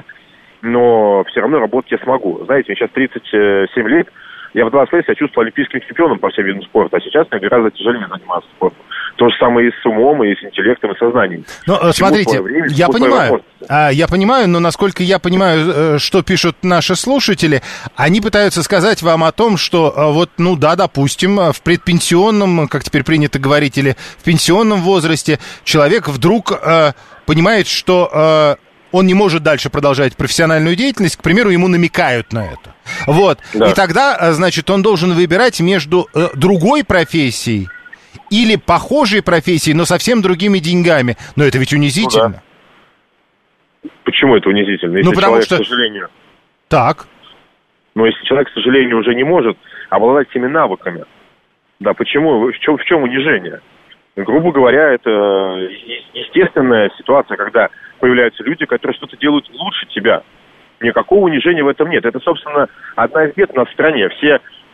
но все равно работать я смогу. Знаете, мне сейчас тридцать семь лет, я в двадцать лет себя чувствовал олимпийским чемпионом по всем видам спорта, а сейчас мне гораздо тяжелее заниматься спортом. То же самое и с умом, и с интеллектом, и сознанием. Ну, смотрите, время, я понимаю, я понимаю, но насколько я понимаю, что пишут наши слушатели, они пытаются сказать вам о том, что вот, ну да, допустим, в предпенсионном, как теперь принято говорить, или в пенсионном возрасте человек вдруг э, понимает, что э, он не может дальше продолжать профессиональную деятельность, к примеру, ему намекают на это. Вот, да. И тогда, значит, он должен выбирать между э, другой профессией или похожей профессией, но совсем другими деньгами. Но это ведь унизительно. Ну, да. Почему это унизительно? Если ну, потому человек, что... к сожалению... Так. Но если человек, к сожалению, уже не может обладать теми навыками, да, почему? В чем, в чем унижение? Грубо говоря, это естественная ситуация, когда появляются люди, которые что-то делают лучше тебя. Никакого унижения в этом нет. Это, собственно, одна из бед у нас в стране. Все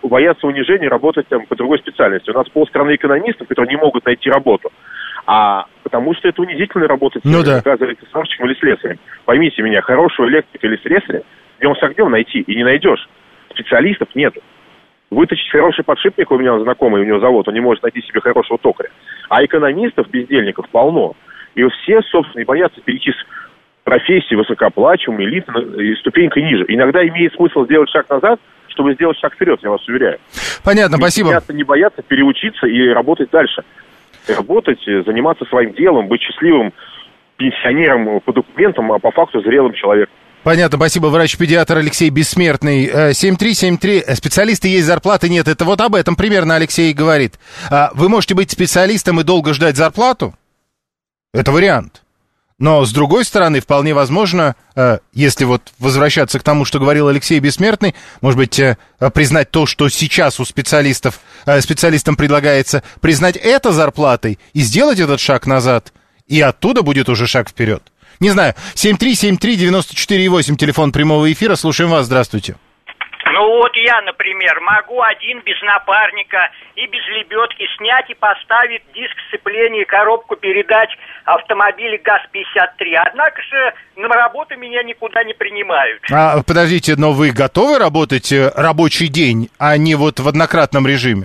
боятся унижения работать там, по другой специальности. У нас полстраны экономистов, которые не могут найти работу. А потому что это унизительно работать ну, да. газоэлектростаночником или слесарем. Поймите меня, хорошего электрика или слесаря днем с огнем найти и не найдешь. Специалистов нет. Вытащить хороший подшипник, у меня знакомый, у него завод, он не может найти себе хорошего токаря. А экономистов, бездельников полно. И все, собственно, и боятся перейти с профессии высокооплачиваемой, элитной, ступенькой ниже. Иногда имеет смысл сделать шаг назад, чтобы сделать шаг вперед, я вас уверяю. Понятно, и спасибо. Боятся, не боятся переучиться и работать дальше. Работать, заниматься своим делом, быть счастливым пенсионером по документам, а по факту зрелым человеком. Понятно, спасибо. Врач-педиатр Алексей Бессмертный. семь три семь три. Специалисты есть, зарплаты нет. Это вот об этом примерно Алексей говорит. Вы можете быть специалистом и долго ждать зарплату? Это вариант. Но, с другой стороны, вполне возможно, если вот возвращаться к тому, что говорил Алексей Бессмертный, может быть, признать то, что сейчас у специалистов, специалистам предлагается, признать это зарплатой и сделать этот шаг назад, и оттуда будет уже шаг вперед. Не знаю, семь три семь три девяносто четыре восемь, телефон прямого эфира, слушаем вас, здравствуйте. Ну вот я, например, могу один без напарника и без лебедки снять и поставить диск сцепления и коробку передач автомобиля ГАЗ пятьдесят три. Однако же на работу меня никуда не принимают. А, подождите, но вы готовы работать рабочий день, а не вот в однократном режиме?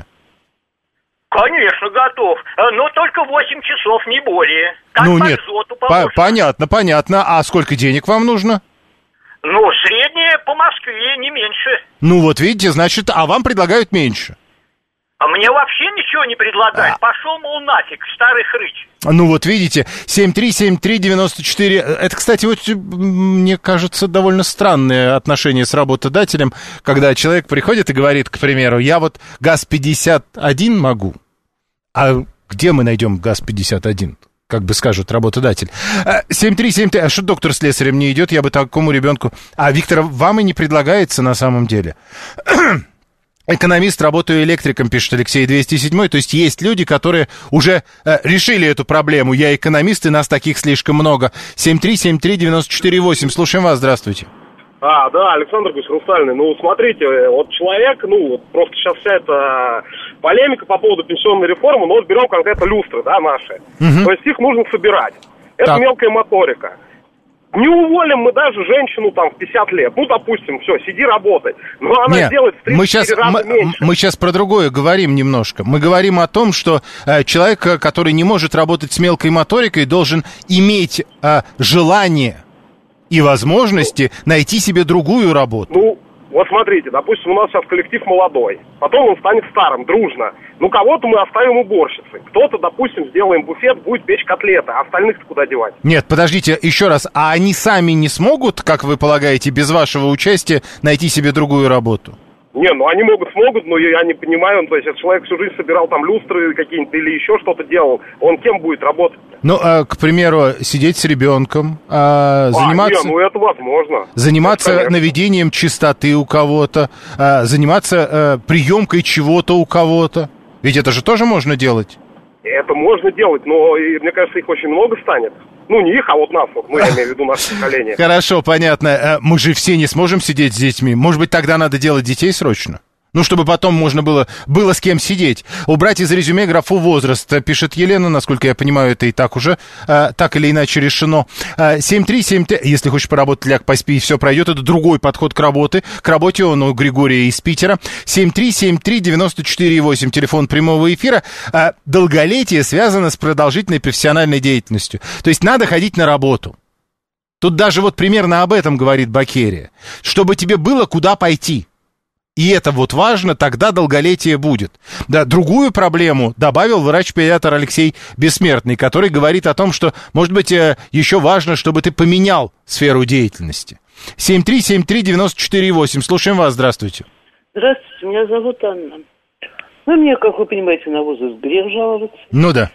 Конечно, готов, но только восемь часов, не более. Как ну по нет, азоту по- понятно, понятно. А сколько денег вам нужно? Ну, среднее по Москве, не меньше. Ну вот видите, значит, а вам предлагают меньше. А мне вообще ничего не предлагают. А... Пошел, мол, нафиг, старый хрыч. Ну вот видите, семь три семь три девяносто четыре. Это, кстати, вот, мне кажется, довольно странное отношение с работодателем, когда человек приходит и говорит, к примеру, я вот ГАЗ пятьдесят один могу, а где мы найдем ГАЗ пятьдесят один? Как бы скажут работодатель. семь три семь три, а что доктор с слесарем не идет, я бы такому ребенку... А, Виктор, вам и не предлагается на самом деле. Экономист, работаю электриком, пишет Алексей двести семь. То есть есть люди, которые уже э, решили эту проблему. Я экономист, и нас таких слишком много. семь три семь три девяносто четыре восемь. Слушаем вас, здравствуйте. А, да, Александр Гусарусальный. Ну, смотрите, вот человек, ну, вот просто сейчас вся эта полемика по поводу пенсионной реформы, ну, вот берем конкретно люстры, да, наши. Угу. То есть их нужно собирать. Это так. Мелкая моторика. Не уволим мы даже женщину там в пятьдесят лет. Ну, допустим, все, сиди работай. Но она Нет, делает в тридцать мы сейчас, раза мы, меньше. Мы сейчас про другое говорим немножко. Мы говорим о том, что э, человек, который не может работать с мелкой моторикой, должен иметь э, желание и возможности найти себе другую работу. Ну, вот смотрите, допустим, у нас сейчас коллектив молодой. Потом он станет старым, дружно. Ну, кого-то мы оставим уборщицей. Кто-то, допустим, сделаем буфет, будет печь котлеты. А остальных-то куда девать? Нет, подождите, еще раз. А они сами не смогут, как вы полагаете, без вашего участия найти себе другую работу? Не, ну они могут, смогут, но я не понимаю, ну, то есть если человек всю жизнь собирал там люстры какие-нибудь или еще что-то делал, он кем будет работать? Ну, а, к примеру, сидеть с ребенком, а, заниматься... А, не, ну это возможно. Заниматься это, наведением чистоты у кого-то, а, заниматься а, приемкой чего-то у кого-то. Ведь это же тоже можно делать? Это можно делать, но, мне кажется, их очень много станет. Ну, не их, а вот нас, вот, ну, я имею в виду наше поколение. Хорошо, понятно. Мы же все не сможем сидеть с детьми. Может быть, тогда надо делать детей срочно? Ну, чтобы потом можно было, было с кем сидеть. Убрать из резюме графу возраст, пишет Елена. Насколько я понимаю, это и так уже а, так или иначе решено. семь три семь три. Если хочешь поработать, ляг, поспи, и все пройдет. Это другой подход к работе. К работе он у Григория из Питера. семь три семь три девяносто четыре восемь. Телефон прямого эфира. А, долголетие связано с продолжительной профессиональной деятельностью. То есть надо ходить на работу. Тут даже вот примерно об этом говорит Бакерия. Чтобы тебе было куда пойти. И это вот важно, тогда долголетие будет. Да, другую проблему добавил врач-педиатр Алексей Бессмертный, который говорит о том, что, может быть, еще важно, чтобы ты поменял сферу деятельности. семь три семь три девяносто четыре восемь. Слушаем вас, здравствуйте. Здравствуйте, меня зовут Анна. Ну, мне, как вы понимаете, на возраст грех жаловаться. Ну да.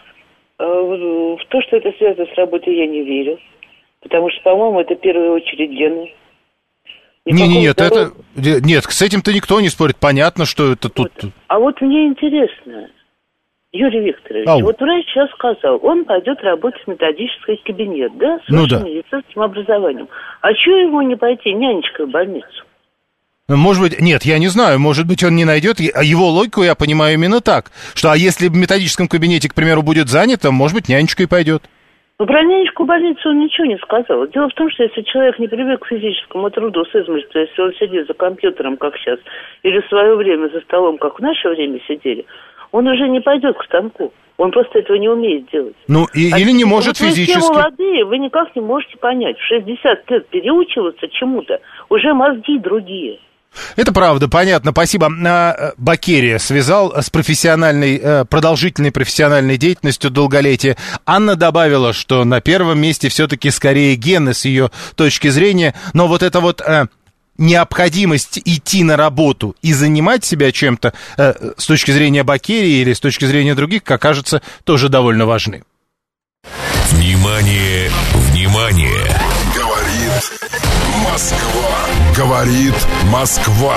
В то, что это связано с работой, я не верю. Потому что, по-моему, это в первую очередь гены. Не, не, нет, это, нет, с этим-то никто не спорит. Понятно, что это тут... Вот. А вот мне интересно, Юрий Викторович, Ау. вот врач сейчас сказал, он пойдет работать в методический кабинет, да, с ну высшим да. медицинским образованием. А чего ему не пойти нянечкой в больницу? Может быть, нет, я не знаю, может быть, он не найдет, его логику я понимаю именно так, что а если в методическом кабинете, к примеру, будет занято, может быть, нянечка и пойдет. Ну, про нянечку больницу он ничего не сказал. Дело в том, что если человек не привык к физическому труду с измольства, если он сидит за компьютером, как сейчас, или в свое время за столом, как в наше время сидели, он уже не пойдет к станку. Он просто этого не умеет делать. Ну, и, а или не может вот физически. Вы все молодые, вы никак не можете понять. В шестьдесят лет переучиваться чему-то, уже мозги другие. Это правда, понятно, спасибо. Бакерия связал с профессиональной, продолжительной профессиональной деятельностью долголетия. Анна добавила, что на первом месте все-таки скорее гены с ее точки зрения, но вот это вот необходимость идти на работу и занимать себя чем-то с точки зрения Бакерии или с точки зрения других, как кажется, тоже довольно важны. Внимание, внимание! Говорит Москва. Говорит Москва.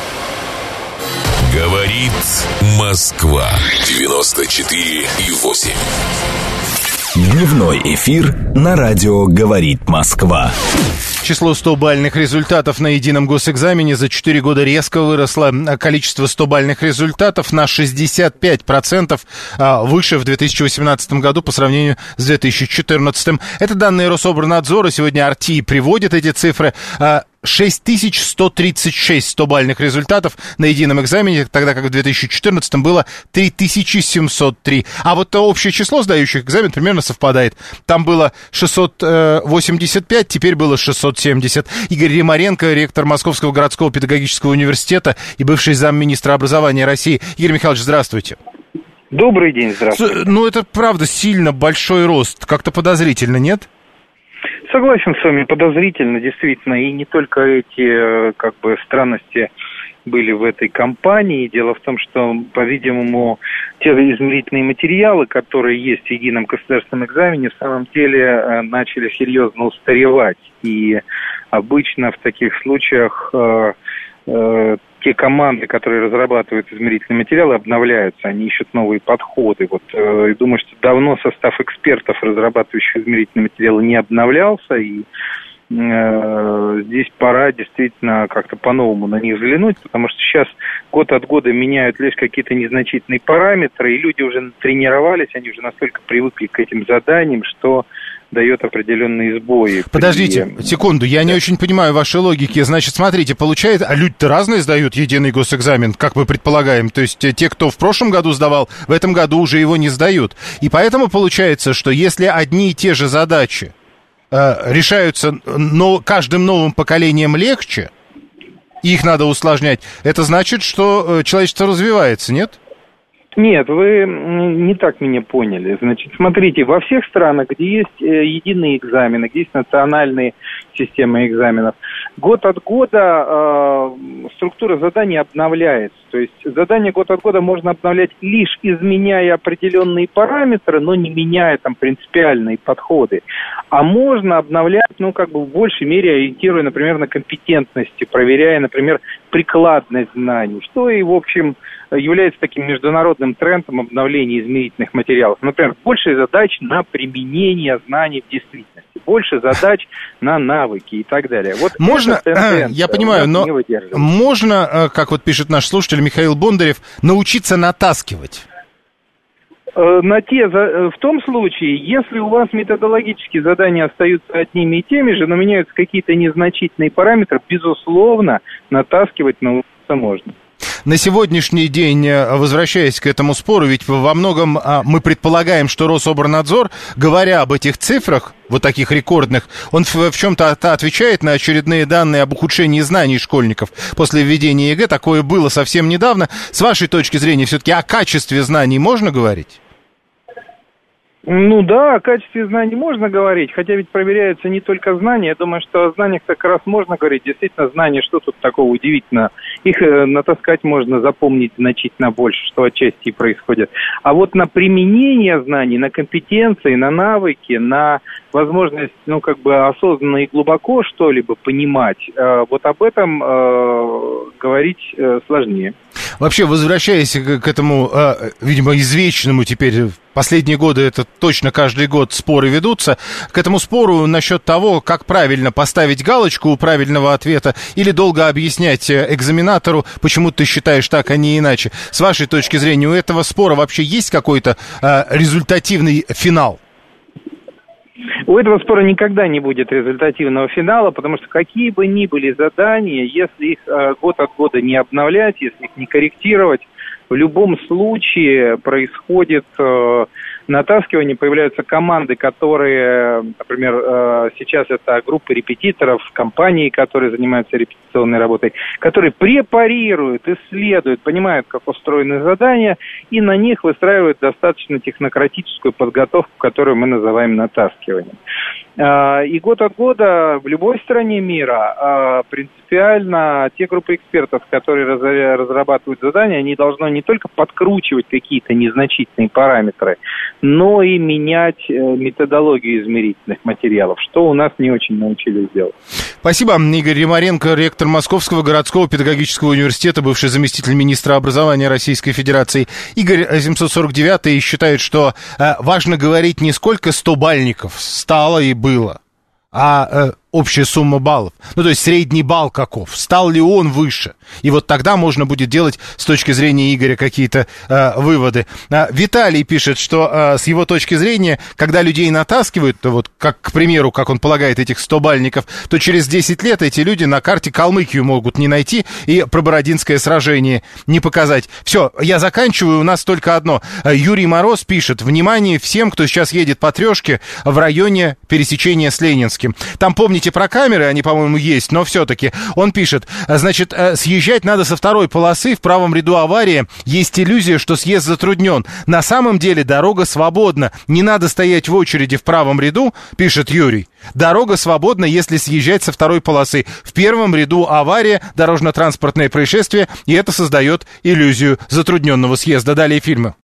Говорит Москва. девяносто четыре и восемь. Дневной эфир на радио «Говорит Москва». Число сто-бальных результатов на едином госэкзамене за четыре года резко выросло. Количество сто-бальных результатов на шестьдесят пять процентов выше в две тысячи восемнадцатом году по сравнению с две тысячи четырнадцатым. Это данные Рособорнадзора. Сегодня ар ти приводит эти цифры. шесть тысяч сто тридцать шесть сто-бальных результатов на едином экзамене, тогда как в две тысячи четырнадцатом было три тысячи семьсот три. А вот общее число сдающих экзамен примерно совпадает. Там было шестьсот восемьдесят пять, теперь было шестьсот семьдесят. Игорь Римаренко, ректор Московского городского педагогического университета и бывший замминистра образования России. Игорь Михайлович, здравствуйте. Добрый день, здравствуйте. Ну, это правда сильно большой рост. Как-то подозрительно, нет? Согласен с вами, подозрительно, действительно, и не только эти, как бы, странности были в этой кампании. Дело в том, что, по-видимому, те измерительные материалы, которые есть в едином государственном экзамене, в самом деле начали серьезно устаревать. И обычно в таких случаях э, э, те команды, которые разрабатывают измерительные материалы, обновляются, они ищут новые подходы. Вот, э, я думаю, что давно состав экспертов, разрабатывающих измерительные материалы, не обновлялся, и э, здесь пора действительно как-то по-новому на них взглянуть, потому что сейчас год от года меняют лишь какие-то незначительные параметры, и люди уже тренировались, они уже настолько привыкли к этим заданиям, что дает определенные сбои. Подождите, при... секунду, я да. не очень понимаю вашей логики. Значит, смотрите, получается, а люди-то разные сдают единый госэкзамен, как мы предполагаем. То есть те, кто в прошлом году сдавал, в этом году уже его не сдают. И поэтому получается, что если одни и те же задачи э, решаются но каждым новым поколением легче, их надо усложнять, это значит, что человечество развивается, нет? Нет, вы не так меня поняли. Значит, смотрите, во всех странах, где есть единые экзамены, где есть национальные системы экзаменов, год от года э, структура заданий обновляется. То есть задания год от года можно обновлять лишь изменяя определенные параметры, но не меняя там принципиальные подходы. А можно обновлять, ну, как бы в большей мере ориентируя, например, на компетентности, проверяя, например, прикладность знаний, что и, в общем, является таким международным трендом обновления измерительных материалов. Например, больше задач на применение знаний в действительности, больше задач на навыки и так далее. Вот можно, я понимаю, но можно, как вот пишет наш слушатель Михаил Бондарев, научиться натаскивать? На те, в том случае, если у вас методологические задания остаются одними и теми же, но меняются какие-то незначительные параметры, безусловно, натаскивать научиться можно. На сегодняшний день, возвращаясь к этому спору, ведь во многом мы предполагаем, что Рособорнадзор, говоря об этих цифрах, вот таких рекордных, он в, в чем-то отвечает на очередные данные об ухудшении знаний школьников после введения ЕГЭ. Такое было совсем недавно. С вашей точки зрения, все-таки о качестве знаний можно говорить? Ну да, о качестве знаний можно говорить, хотя ведь проверяются не только знания. Я думаю, что о знаниях как раз можно говорить. Действительно, знания, что тут такого удивительного. Их э, натаскать можно, запомнить значительно больше, что отчасти и происходит. А вот на применение знаний, на компетенции, на навыки, на возможность, ну, как бы осознанно и глубоко что-либо понимать, э, вот об этом э, говорить э, сложнее. Вообще, возвращаясь к, к этому, э, видимо, извечному теперь последние годы это точно каждый год споры ведутся. К этому спору насчет того, как правильно поставить галочку у правильного ответа или долго объяснять экзаменатору, почему ты считаешь так, а не иначе. С вашей точки зрения, у этого спора вообще есть какой-то э, результативный финал? У этого спора никогда не будет результативного финала, потому что какие бы ни были задания, если их э, год от года не обновлять, если их не корректировать, в любом случае происходит э, натаскивание, появляются команды, которые, например, э, сейчас это группы репетиторов, компании, которые занимаются репетиционной работой, которые препарируют, исследуют, понимают, как устроены задания, и на них выстраивают достаточно технократическую подготовку, которую мы называем натаскиванием. Э, и год от года в любой стране мира э, принципиально те группы экспертов, которые раз, разрабатывают задания, они должны не только подкручивать какие-то незначительные параметры, но и менять методологию измерительных материалов, что у нас не очень научились делать. Спасибо. Игорь Римаренко, ректор Московского городского педагогического университета, бывший заместитель министра образования Российской Федерации. Игорь семьсот сорок девятый считает, что э, важно говорить не сколько стобальников стало и было, а э, общая сумма баллов. Ну, то есть средний балл каков, стал ли он выше. И вот тогда можно будет делать с точки зрения Игоря какие-то э, выводы. А, Виталий пишет, что э, с его точки зрения, когда людей натаскивают, то вот, как, к примеру, как он полагает, этих стобальников, то через десять лет эти люди на карте Калмыкию могут не найти и Пробородинское сражение не показать. Все, я заканчиваю, у нас только одно. Юрий Мороз пишет: внимание всем, кто сейчас едет по Трешке в районе пересечения с Ленинским. Там, помните, про камеры, они, по-моему, есть, но все-таки он пишет, значит, съезжать надо со второй полосы, в правом ряду авария, есть иллюзия, что съезд затруднен. На самом деле дорога свободна, не надо стоять в очереди в правом ряду, пишет Юрий. Дорога свободна, если съезжать со второй полосы. В первом ряду авария, дорожно-транспортное происшествие, и это создает иллюзию затрудненного съезда. Далее фильмы.